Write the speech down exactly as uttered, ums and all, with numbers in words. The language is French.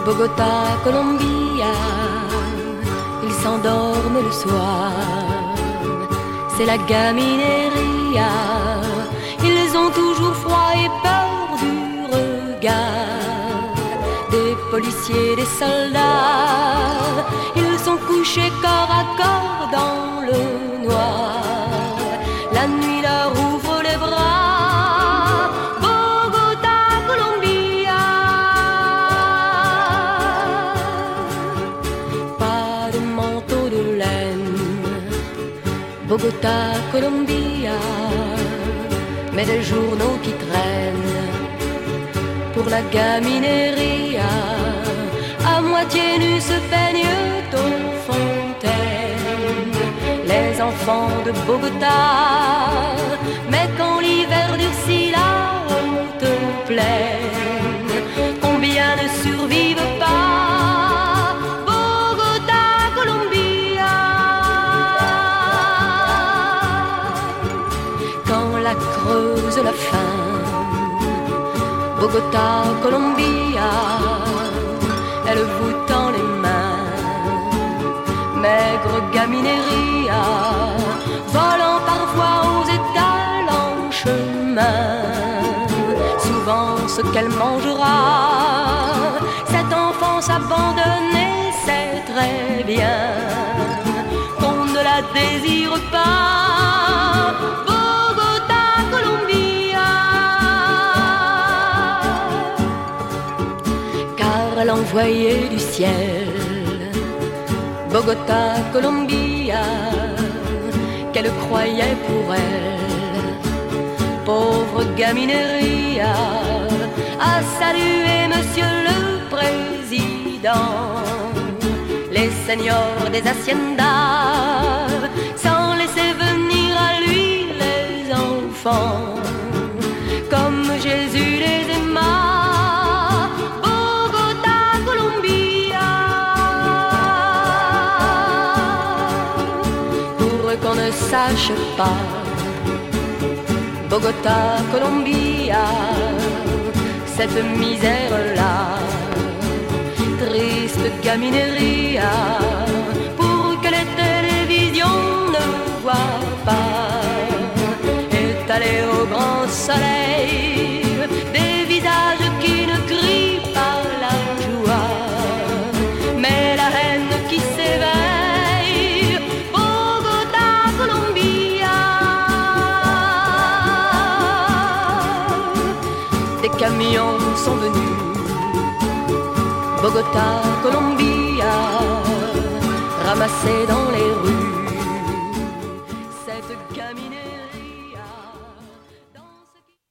Bogota, Colombia, ils s'endorment le soir. C'est la gamineria, ils ont toujours froid et peur du regard des policiers, des soldats. Ils sont couchés corps à corps dans le noir. La nuit leur ouvre les bras. Bogota, Colombia. Pas de manteau de laine. Bogota, Colombia. Mais des journaux qui traînent pour la gamineria. À moitié nus se baignent aux fontaines les enfants de Bogota. Mais quand l'hiver durcit la haute plaine, combien ne survivent pas? Bogota, Colombia. Quand la creuse la faim, Bogota, Colombia, elle vous tend les mains. Maigre gamineria, volant parfois aux étals en chemin. Souvent ce qu'elle mangera, cette enfance abandonnée sait très bien qu'on ne la désire pas. Bogota, Colombia, car l'envoyé du ciel, Bogota, Colombia, qu'elle croyait pour elle, pauvre gamineria, a salué Monsieur le Président, les seigneurs des haciendas, sans laisser venir à lui les enfants, comme Jésus les aima. Qu'on ne sache pas, Bogota, Colombia, cette misère-là, triste gamineria, pour que les télévisions ne voient pas, étalés au grand soleil, des visages qui ne crient pas la joie, mais la haine qui s'éveille. Des camions sont venus, Bogota, Colombia, ramassés dans les rues.